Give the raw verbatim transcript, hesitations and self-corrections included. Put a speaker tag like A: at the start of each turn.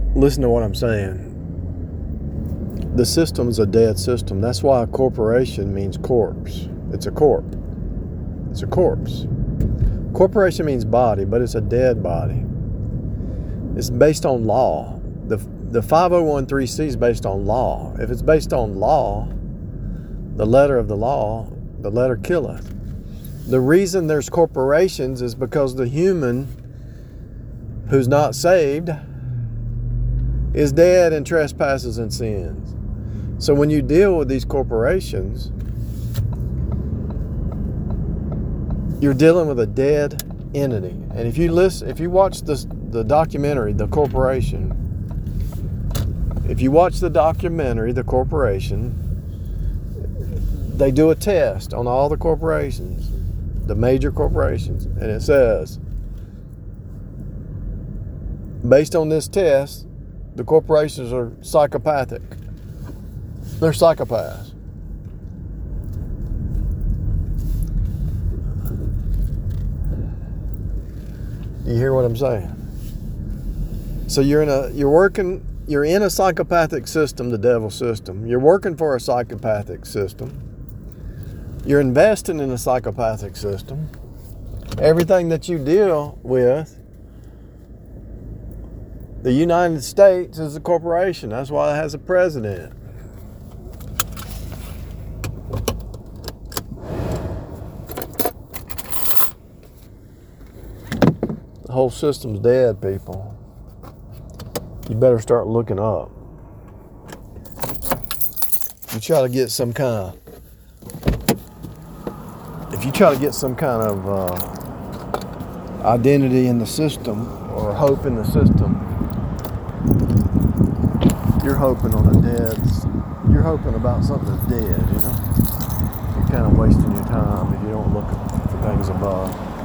A: listen to what I'm saying. The system's a dead system. That's why a corporation means corpse. It's a corp. It's a corpse. Corporation means body, but it's a dead body. It's based on law. The the five oh one c is based on law. If it's based on law, the letter of the law, the letter killeth. The reason there's corporations is because the human who's not saved is dead in trespasses and sins. So when you deal with these corporations, you're dealing with a dead entity. And if you listen, if you watch this, the documentary, The Corporation, if you watch the documentary, The Corporation, they do a test on all the corporations, the major corporations, and it says, based on this test, the corporations are psychopathic. They're psychopaths. You hear what I'm saying? So you're in a you're working you're in a psychopathic system, the devil system. You're working for a psychopathic system. You're investing in a psychopathic system. Everything that you deal with, the United States is a corporation. That's why it has a president. The whole system's dead, people. You better start looking up. You try to get some kind of, if you try to get some kind of uh, identity in the system or hope in the system, you're hoping on a dead, you're hoping about something that's dead, you know? You're kind of wasting your time if you don't look for things above.